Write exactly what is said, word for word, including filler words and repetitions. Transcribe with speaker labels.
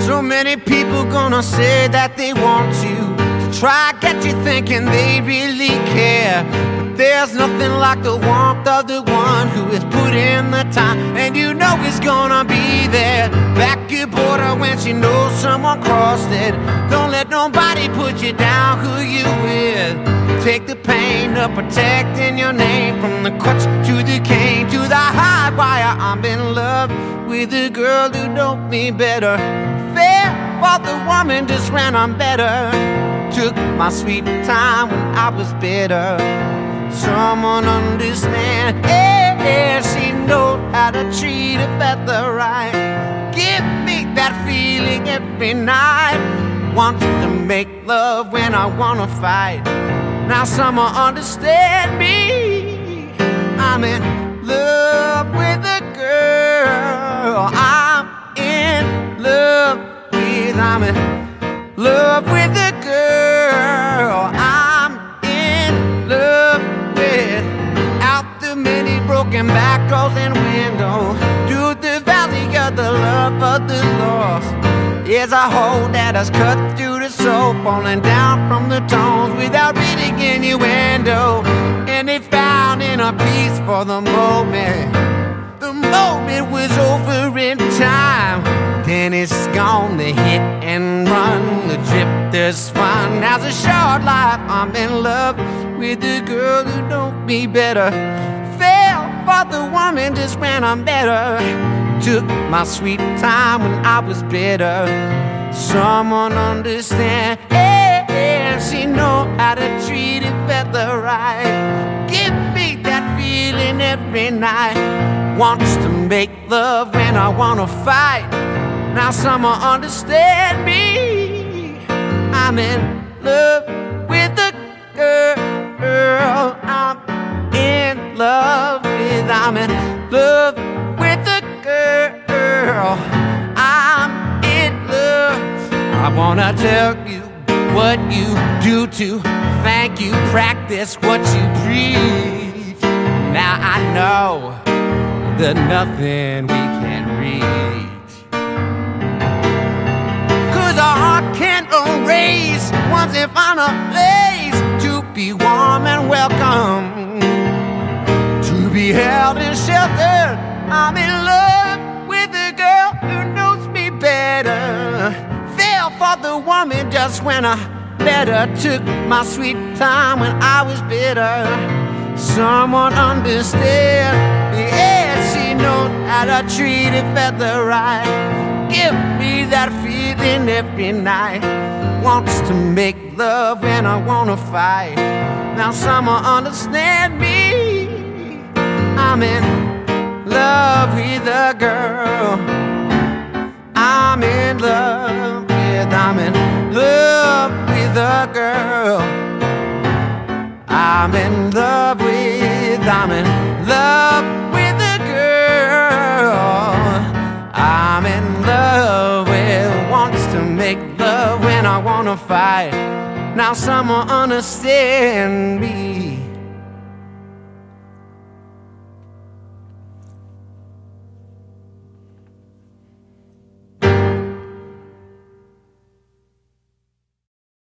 Speaker 1: So many people gonna say that they want you to try get you thinking they really care. But there's nothing like the warmth of the one who has put in the time, and you know he's gonna be there. Back your border when she knows someone crossed it. Don't let nobody put you down who you with. Take the pain of protecting your name, from the crutch to the cane to the high wire. I'm in love with a girl who knows me better. Fair for the woman just when I'm better. Took my sweet time when I was bitter. Someone understand, yeah, yeah, she knows how to treat a feather right. Give me that feeling every night. Want to make love when I wanna fight. Now someone understand me. I'm in love with a girl. I'm in love with, I'm in love with a girl. I'm in love with. Out the many broken back doors and windows, through the valley of the love of the lost. There's a hole that has cut through the soul, falling down from the tones without reading innuendo. And they found inner peace for the moment. The moment was over in time. Then it's gone, the hit and run, the drifter's fun. Now's a short life, I'm in love with a girl who knows me better. Fell for the woman just when I'm better. Took my sweet time when I was bitter. Someone understand, yeah, yeah, she know how to treat it better right. Give me that feeling every night. Wants to make love when I wanna fight. Now someone understand me. I'm in love with a girl. I'm in love with, I'm in love with a girl. I'm in love. I wanna tell you what you do to thank you, practice what you preach. Now I know that nothing we can reach, 'cause our heart can't erase once it found a place to be warm and welcome, to be held and sheltered. I'm in love with a girl who knows me better. Fell for the woman just when I met her. Took my sweet time when I was bitter. Someone understand, yeah, she knows how to treat a feather right. Give me that feeling every night. Wants to make love when I wanna fight. Now someone understand me. I'm in love with a girl. I'm in love with, I'm in love with a girl. I'm in love with, I'm in love with a girl. I'm in love with, wants to make love when I wanna fight. Now someone understand